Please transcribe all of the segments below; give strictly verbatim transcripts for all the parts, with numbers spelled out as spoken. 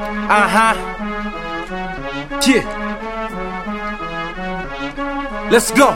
Uh-huh. Yeah. Let's go.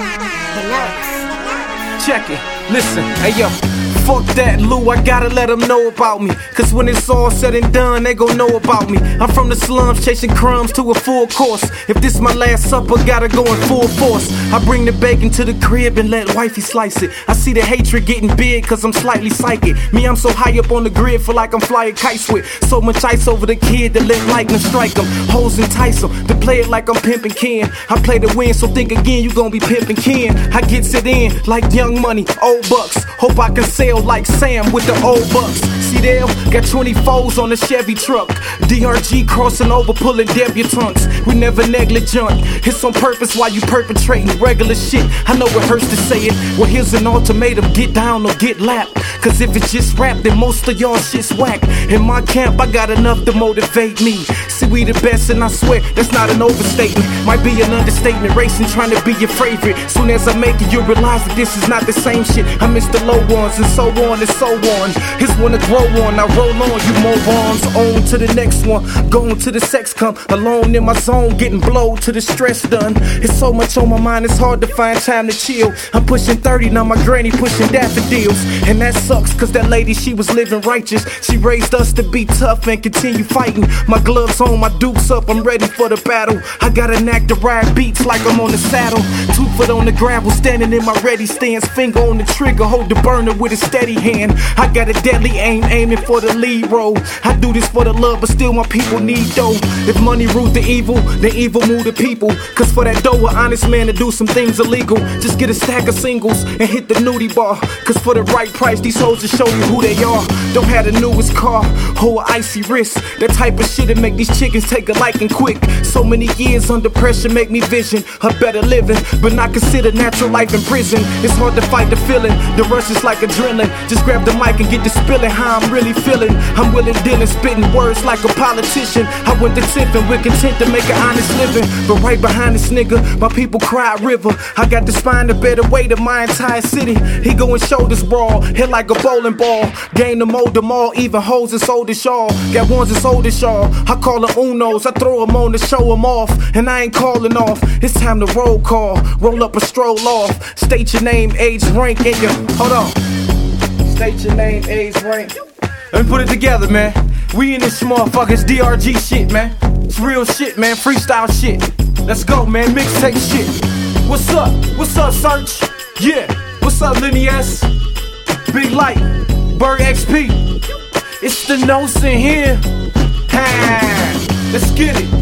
Check it. Listen. Hey, yo. Fuck that, Lou, I gotta let them know about me. Cause when it's all said and done, they gon' know about me. I'm from the slums, chasing crumbs to a full course. If this my last supper, gotta go in full force. I bring the bacon to the crib and let wifey slice it. I see the hatred getting big cause I'm slightly psychic. Me, I'm so high up on the grid, feel like I'm flying kites with so much ice over the kid that let lightning strike them. Hoes entice them, to play it like I'm pimping Ken. I play to win, so think again, you gon' be pimping Ken. I gets it in like Young Money, old bucks. Hope I can sell like Sam with the old bucks. See them? Got twenty-fours on the Chevy truck. D R G crossing over, pulling debutantes. We never negligent. It's on purpose while you perpetrating regular shit. I know it hurts to say it. Well, here's an ultimatum: get down or get lapped. Cause if it's just rap, then most of y'all shit's whack. In my camp, I got enough to motivate me. See, we the best, and I swear that's not an overstatement. Might be an understatement. Racing, trying to be your favorite. Soon as I make it, you'll realize that this is not the same shit. I miss the low ones and so on and so on. Here's one to grow on. I roll on, you morons. On to the next one. Going to the sex come. Alone in my zone, getting blowed to the stress done. It's so much on my mind, it's hard to find time to chill. I'm pushing thirty, now my granny pushing daffodils. And that sucks, cause that lady, she was living righteous. She raised us to be tough and continue fighting. My gloves on, my dukes up, I'm ready for the battle. I got a knack to ride beats like I'm on the saddle. Two foot on the gravel, standing in my ready stance. Finger on the trigger, hold the burner with a steady hand. I got a deadly aim, aiming for the lead role. I do this for the love, but still my people need dough. If money ruled the evil, then evil move the people. Cause for that dough, an honest man to do some things illegal. Just get a stack of singles and hit the nudie bar. Cause for the right price, these hoes will show you who they are. Don't have the newest car, hold an icy wrist. That type of shit that make these chickens take a liking quick. So many years under pressure make me vision a better living, but not consider natural life in prison. It's hard to fight the feeling, the rush is like adrenaline. Just grab the mic and get to spilling how I'm really feeling. I'm willing dealing, spitting words like a politician. I went to Tiffin with content to make an honest living. But right behind this nigga, my people cry river. I got the spine to bear the weight of my entire city. He going shoulders brawl, hit like a bowling ball. Game to mold them all, even hoes as old as y'all. Got ones as old as y'all. I call them unos, I throw them on to show them off. And I ain't calling off, it's time to roll call. Roll up a stroll off. State your name, age, rank, and your, hold on. State your name, age, rank. Let me put it together, man. We in this motherfucker, it's D R G shit, man. It's real shit, man, freestyle shit. Let's go, man, mixtape shit. What's up? What's up, Search? Yeah. What's up, Lenny S? Big Light, Bird X P. It's the notes in here. Ha. Let's get it.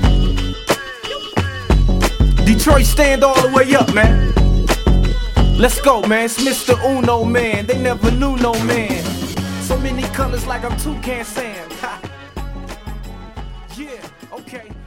Detroit stand all the way up, man. Let's go, man. It's Mister Uno, man. They never knew no man. So many colors like I'm Toucan Sam. Yeah, okay.